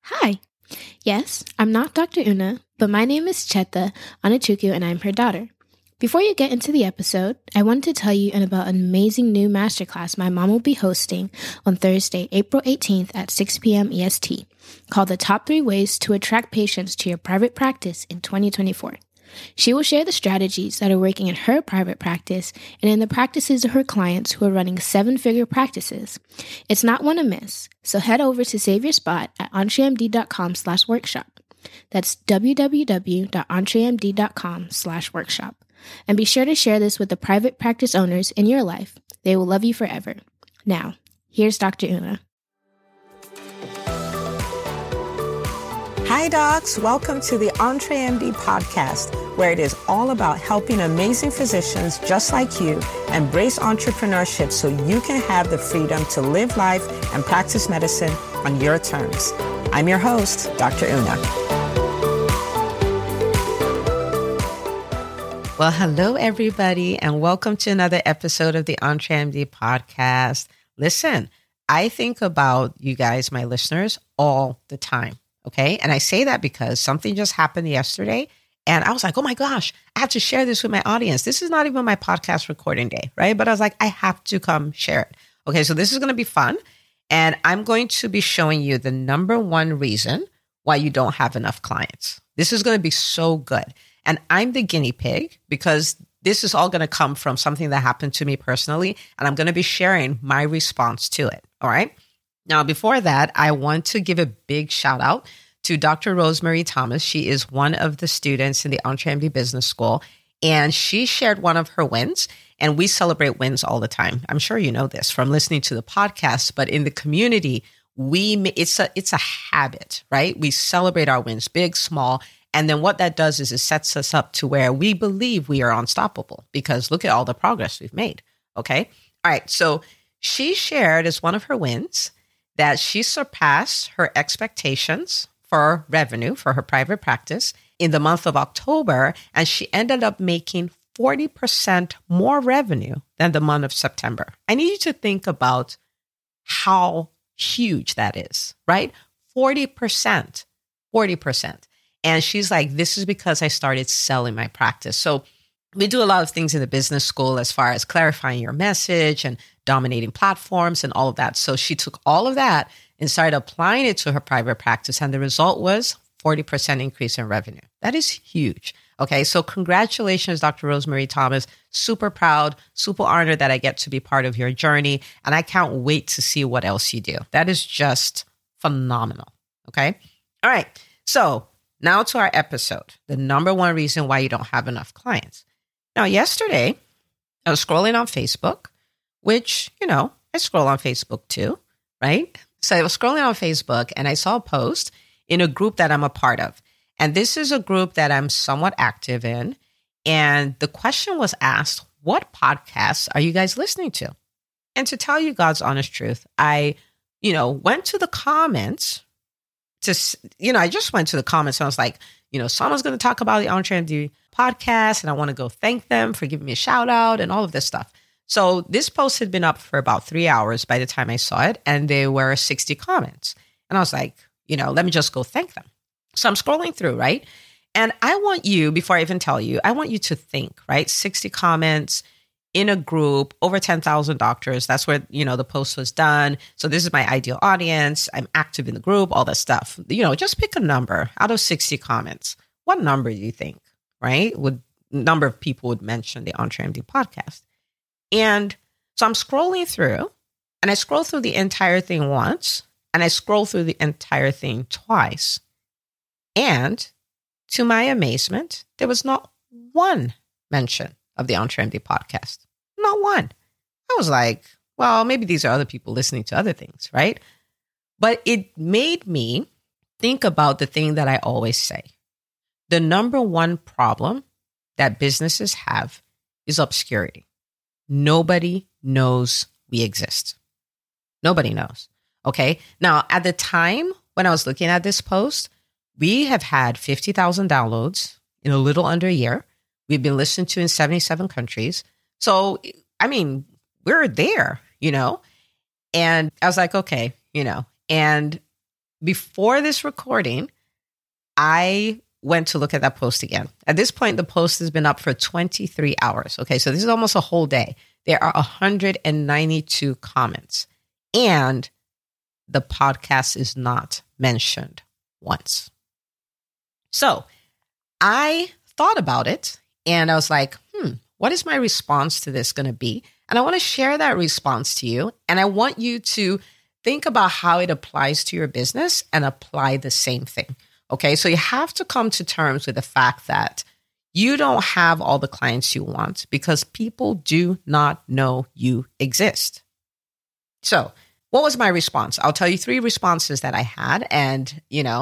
Hi. Yes, I'm not Dr. Una, but my name is Cheta Anachuku and I'm her daughter. Before you get into the episode, I wanted to tell you about an amazing new masterclass my mom will be hosting on Thursday, April 18th at 6 p.m. EST, called The Top 3 Ways to Attract Patients to Your Private Practice in 2024. She will share the strategies that are working in her private practice and in the practices of her clients who are running 7-figure practices. It's not one to miss, so head over to save your spot at entremd.com/workshop. That's www.entremd.com/workshop. And be sure to share this with the private practice owners in your life. They will love you forever. Now, here's Dr. Una. Hi, docs. Welcome to the EntreMD podcast, where it is all about helping amazing physicians just like you embrace entrepreneurship so you can have the freedom to live life and practice medicine on your terms. I'm your host, Dr. Una. Well, hello, everybody, and welcome to another episode of the EntreMD podcast. Listen, I think about you guys, my listeners, all the time. Okay. And I say that because something just happened yesterday and I was like, oh my gosh, I have to share this with my audience. This is not even my podcast recording day, right? But I was like, I have to come share it. Okay. So this is going to be fun. And I'm going to be showing you the number one reason why you don't have enough clients. This is going to be so good. And I'm the guinea pig because this is all going to come from something that happened to me personally. And I'm going to be sharing my response to it. All right. Now, before that, I want to give a big shout out to Dr. Rosemary Thomas. She is one of the students in the EntreMD Business School, and she shared one of her wins. And we celebrate wins all the time. I'm sure you know this from listening to the podcast, but in the community, it's a habit, right? We celebrate our wins, big, small. And then what that does is it sets us up to where we believe we are unstoppable because look at all the progress we've made. Okay. All right. So she shared as one of her wins that she surpassed her expectations for revenue for her private practice in the month of October. And she ended up making 40% more revenue than the month of September. I need you to think about how huge that is, right? 40%. And she's like, this is because I started selling my practice. So we do a lot of things in the business school as far as clarifying your message and dominating platforms and all of that. So she took all of that and started applying it to her private practice. And the result was 40% increase in revenue. That is huge. Okay. So congratulations, Dr. Rosemary Thomas. Super proud, super honored that I get to be part of your journey. And I can't wait to see what else you do. That is just phenomenal. Okay. All right. So now to our episode, the number one reason why you don't have enough clients. Now, yesterday, I was scrolling on Facebook, which, I scroll on Facebook too, right? So I was scrolling on Facebook and I saw a post in a group that I'm a part of. And this is a group that I'm somewhat active in. And the question was asked, what podcasts are you guys listening to? And to tell you God's honest truth, I, went to the comments I just went to the comments and I was like, someone's going to talk about the EntreMD podcast and I want to go thank them for giving me a shout out and all of this stuff. So this post had been up for about 3 hours by the time I saw it and there were 60 comments. And I was like, let me just go thank them. So I'm scrolling through, right? And I want you, before I even tell you, I want you to think, right? 60 comments in a group, over 10,000 doctors. That's where, the post was done. So this is my ideal audience. I'm active in the group, all that stuff. Just pick a number out of 60 comments. What number do you think, right? Number of people would mention the EntreMD podcast. And so I'm scrolling through and I scroll through the entire thing once and I scroll through the entire thing twice. And to my amazement, there was not one mention of the EntreMD podcast. Not one. I was like, well, maybe these are other people listening to other things, right? But it made me think about the thing that I always say. The number one problem that businesses have is obscurity. Nobody knows we exist. Nobody knows. Okay. Now, at the time when I was looking at this post, we have had 50,000 downloads in a little under a year. We've been listened to in 77 countries. So, we're there, And I was like, okay, and before this recording, I went to look at that post again. At this point, the post has been up for 23 hours. Okay, so this is almost a whole day. There are 192 comments, and the podcast is not mentioned once. So I thought about it, and I was like, what is my response to this going to be? And I want to share that response to you, and I want you to think about how it applies to your business and apply the same thing. Okay, so you have to come to terms with the fact that you don't have all the clients you want because people do not know you exist. So what was my response? I'll tell you 3 responses that I had. And,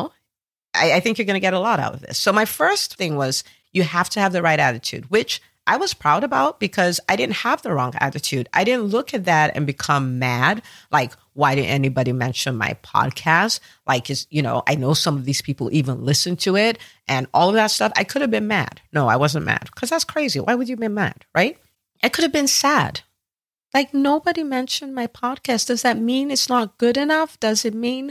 I think you're going to get a lot out of this. So my first thing was you have to have the right attitude, which I was proud about because I didn't have the wrong attitude. I didn't look at that and become mad. Like, why didn't anybody mention my podcast? Like, I know some of these people even listen to it and all of that stuff. I could have been mad. No, I wasn't mad because that's crazy. Why would you be mad, right? I could have been sad. Like, nobody mentioned my podcast. Does that mean it's not good enough? Does it mean,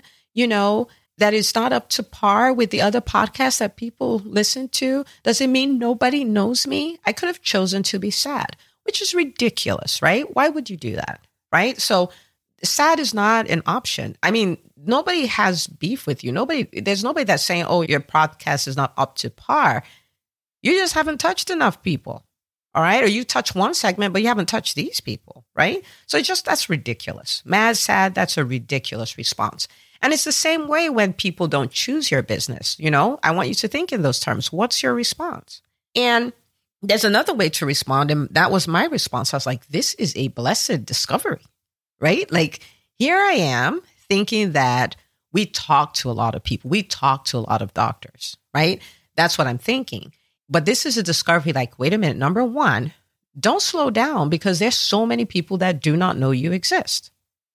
that it's not up to par with the other podcasts that people listen to? Does it mean nobody knows me? I could have chosen to be sad, which is ridiculous, right? Why would you do that, right? So sad is not an option. I mean, nobody has beef with you. There's nobody that's saying, oh, your podcast is not up to par. You just haven't touched enough people, all right? Or you touch one segment, but you haven't touched these people, right? So that's ridiculous. Mad, sad, that's a ridiculous response. And it's the same way when people don't choose your business. I want you to think in those terms. What's your response? And there's another way to respond. And that was my response. I was like, this is a blessed discovery, right? Like, here I am thinking that we talk to a lot of people. We talk to a lot of doctors, right? That's what I'm thinking. But this is a discovery like, wait a minute. Number one, don't slow down because there's so many people that do not know you exist.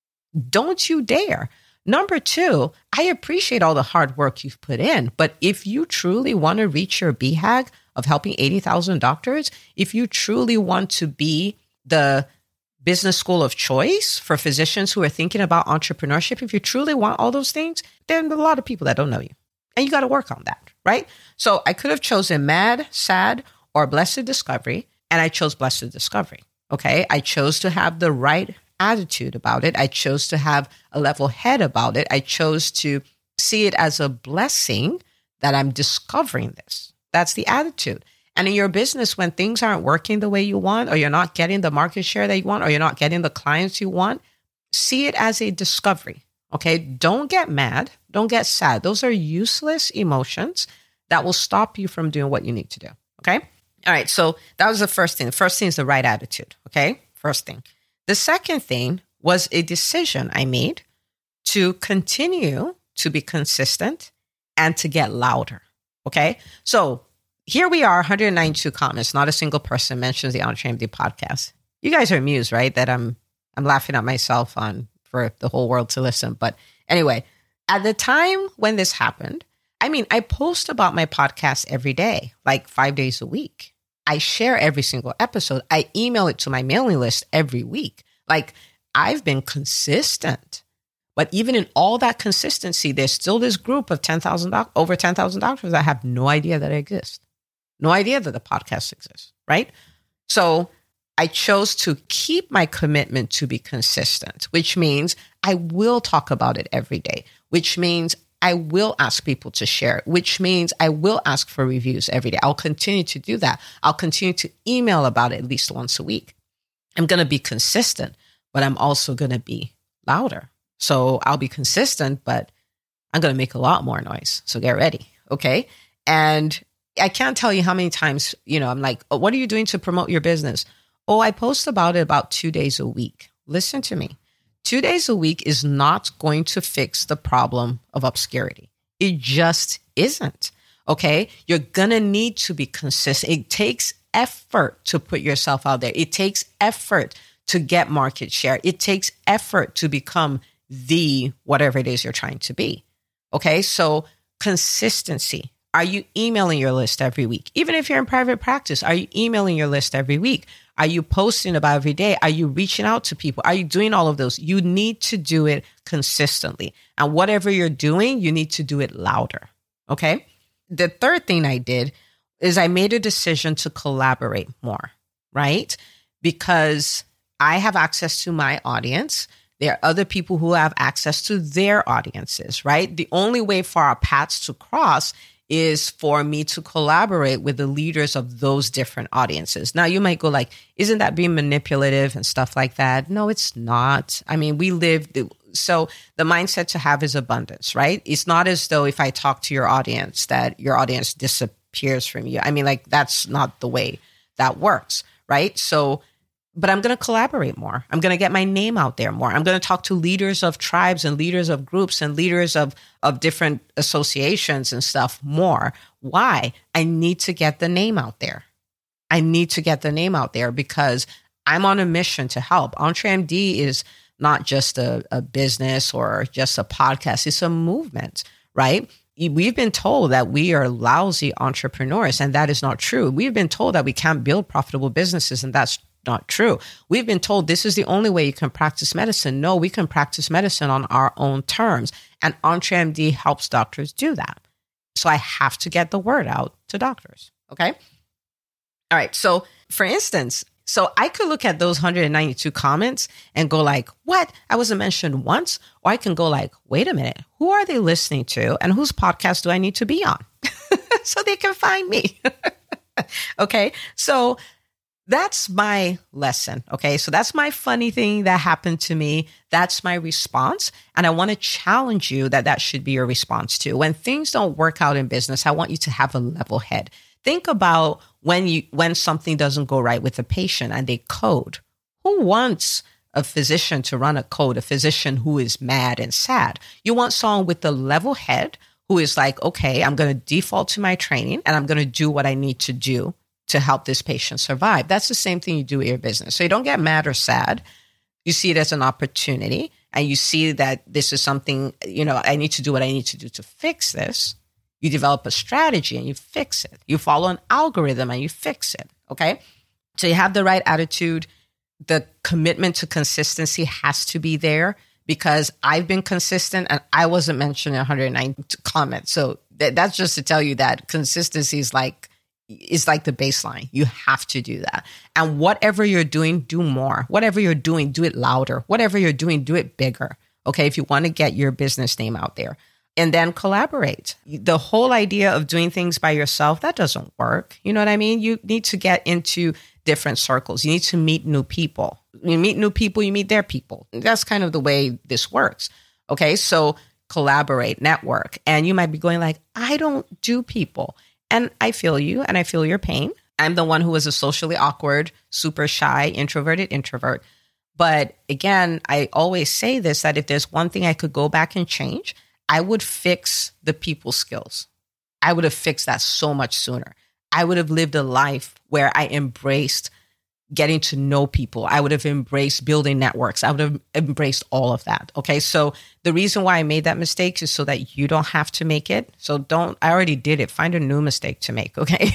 Don't you dare. Number two, I appreciate all the hard work you've put in, but if you truly want to reach your BHAG of helping 80,000 doctors, if you truly want to be the business school of choice for physicians who are thinking about entrepreneurship, if you truly want all those things, then there are a lot of people that don't know you. And you got to work on that, right? So I could have chosen mad, sad, or blessed discovery, and I chose blessed discovery, okay? I chose to have the right attitude about it. I chose to have a level head about it. I chose to see it as a blessing that I'm discovering this. That's the attitude. And in your business, when things aren't working the way you want, or you're not getting the market share that you want, or you're not getting the clients you want, see it as a discovery. Okay. Don't get mad. Don't get sad. Those are useless emotions that will stop you from doing what you need to do. Okay. All right. So that was the first thing. The first thing is the right attitude. Okay. First thing. The second thing was a decision I made to continue to be consistent and to get louder. Okay. So here we are, 192 comments. Not a single person mentions the EntreMD podcast. You guys are amused, right? That I'm laughing at myself for the whole world to listen. But anyway, at the time when this happened, I post about my podcast every day, like 5 days a week. I share every single episode. I email it to my mailing list every week. Like, I've been consistent. But even in all that consistency, there's still this group of over 10,000 doctors that have no idea that I exist. No idea that the podcast exists, right? So I chose to keep my commitment to be consistent, which means I will talk about it every day, which means I will ask people to share it, which means I will ask for reviews every day. I'll continue to do that. I'll continue to email about it at least once a week. I'm going to be consistent, but I'm also going to be louder. So I'll be consistent, but I'm going to make a lot more noise. So get ready. Okay. And I can't tell you how many times, I'm like, oh, what are you doing to promote your business? Oh, I post about it about 2 days a week. Listen to me. 2 days a week is not going to fix the problem of obscurity. It just isn't. Okay. You're going to need to be consistent. It takes effort to put yourself out there. It takes effort to get market share. It takes effort to become the whatever it is you're trying to be. Okay. So consistency. Are you emailing your list every week? Even if you're in private practice, are you emailing your list every week? Are you posting about every day? Are you reaching out to people? Are you doing all of those? You need to do it consistently. And whatever you're doing, you need to do it louder. Okay. The third thing I did is I made a decision to collaborate more, right? Because I have access to my audience. There are other people who have access to their audiences, right? The only way for our paths to cross is for me to collaborate with the leaders of those different audiences. Now, you might go like, isn't that being manipulative and stuff like that? No, it's not. I mean, so the mindset to have is abundance, right? It's not as though if I talk to your audience that your audience disappears from you. I mean, like, that's not the way that works, right? So, but I'm going to collaborate more. I'm going to get my name out there more. I'm going to talk to leaders of tribes and leaders of groups and leaders of different associations and stuff more. Why? I need to get the name out there. I need to get the name out there because I'm on a mission to help. EntreMD is not just a business or just a podcast. It's a movement, right? We've been told that we are lousy entrepreneurs, and that is not true. We've been told that we can't build profitable businesses, and that's not true. We've been told this is the only way you can practice medicine. No, we can practice medicine on our own terms. And EntreMD helps doctors do that. So I have to get the word out to doctors. Okay. All right. So for instance, so I could look at those 192 comments and go like, what? I wasn't mentioned once. Or I can go like, wait a minute, who are they listening to? And whose podcast do I need to be on? So they can find me. Okay. So that's my lesson. Okay. So that's my funny thing that happened to me. That's my response. And I want to challenge you that should be your response too. When things don't work out in business, I want you to have a level head. Think about when something doesn't go right with a patient and they code. Who wants a physician to run a code, a physician who is mad and sad? You want someone with a level head who is like, okay, I'm going to default to my training and I'm going to do what I need to do to help this patient survive. That's the same thing you do with your business. So you don't get mad or sad. You see it as an opportunity and you see that this is something, I need to do what I need to do to fix this. You develop a strategy and you fix it. You follow an algorithm and you fix it. Okay. So you have the right attitude. The commitment to consistency has to be there because I've been consistent and I wasn't mentioned in 109 comments. So that's just to tell you that consistency is like the baseline. You have to do that. And whatever you're doing, do more. Whatever you're doing, do it louder. Whatever you're doing, do it bigger. Okay. If you want to get your business name out there. And then collaborate. The whole idea of doing things by yourself, that doesn't work. You know what I mean? You need to get into different circles. You need to meet new people. You meet new people, you meet their people. That's kind of the way this works. Okay, so collaborate, network. And you might be going like, I don't do people. And I feel you and I feel your pain. I'm the one who was a socially awkward, super shy, introverted introvert. But again, I always say this, that if there's one thing I could go back and change, I would fix the people skills. I would have fixed that so much sooner. I would have lived a life where I embraced getting to know people. I would have embraced building networks. I would have embraced all of that. Okay. So the reason why I made that mistake is so that you don't have to make it. So I already did it. Find a new mistake to make. Okay.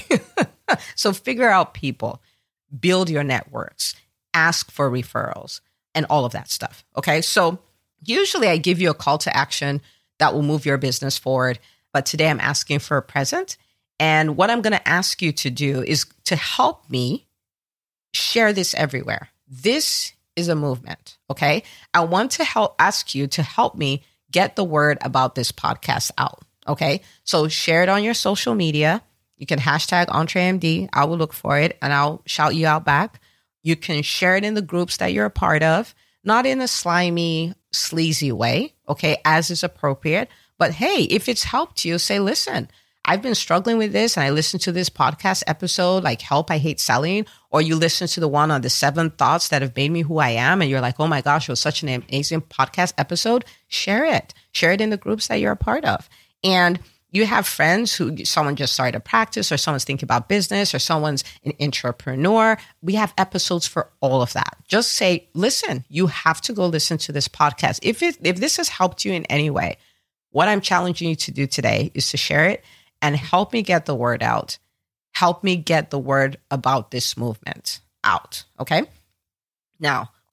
So figure out people, build your networks, ask for referrals and all of that stuff. Okay. So usually I give you a call to action that will move your business forward. But today I'm asking for a present. And what I'm going to ask you to do is to help me share this everywhere. This is a movement. Okay. I want to ask you to help me get the word about this podcast out. Okay. So share it on your social media. You can hashtag EntreMD. I will look for it and I'll shout you out back. You can share it in the groups that you're a part of, not in a slimy, sleazy way, okay, as is appropriate. But hey, if it's helped you, say, listen, I've been struggling with this and I listened to this podcast episode, like Help, I Hate Selling, or you listen to the one on the 7 thoughts that have made me who I am. And you're like, oh my gosh, it was such an amazing podcast episode. Share it in the groups that you're a part of. And you have friends someone just started a practice or someone's thinking about business or someone's an entrepreneur. We have episodes for all of that. Just say, listen, you have to go listen to this podcast. If this has helped you in any way, what I'm challenging you to do today is to share it and help me get the word out. Help me get the word about this movement out. Okay. Now,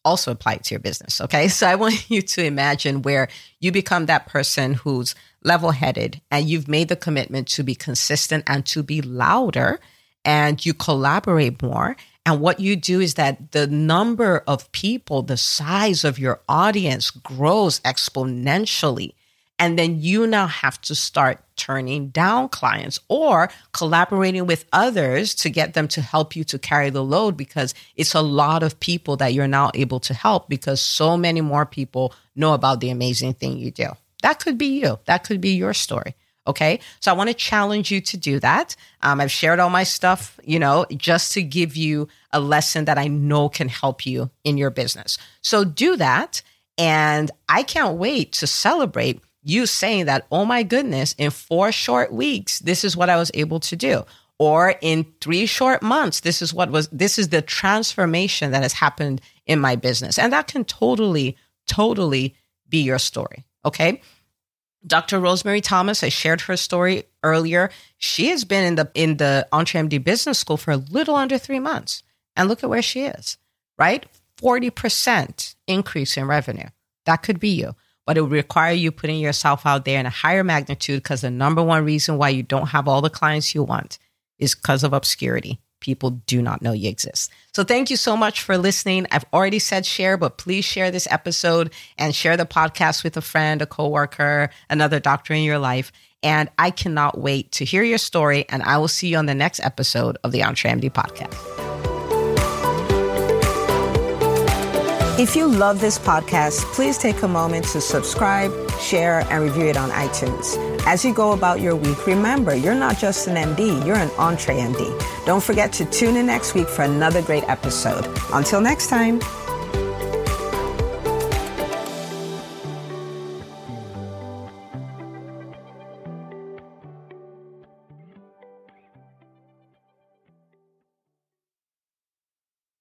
also apply it to your business. Okay. So I want you to imagine where you become that person who's level-headed and you've made the commitment to be consistent and to be louder, and you collaborate more. And what you do is that the number of people, the size of your audience grows exponentially. And then you now have to start turning down clients or collaborating with others to get them to help you to carry the load, because it's a lot of people that you're now able to help because so many more people know about the amazing thing you do. That could be you. That could be your story. Okay. So I want to challenge you to do that. I've shared all my stuff, just to give you a lesson that I know can help you in your business. So do that. And I can't wait to celebrate you saying that, oh my goodness, in 4 short weeks, this is what I was able to do. Or in 3 short months, this is the transformation that has happened in my business. And that can totally be your story. Okay. Dr. Rosemary Thomas, I shared her story earlier. She has been in the EntreMD Business School for a little under 3 months. And look at where she is, right? 40% increase in revenue. That could be you. But it would require you putting yourself out there in a higher magnitude, because the number one reason why you don't have all the clients you want is because of obscurity. People do not know you exist. So thank you so much for listening. I've already said share, but please share this episode and share the podcast with a friend, a coworker, another doctor in your life. And I cannot wait to hear your story. And I will see you on the next episode of the EntreMD podcast. If you love this podcast, please take a moment to subscribe, share, and review it on iTunes. As you go about your week, remember, you're not just an MD, you're an EntreMD. Don't forget to tune in next week for another great episode. Until next time.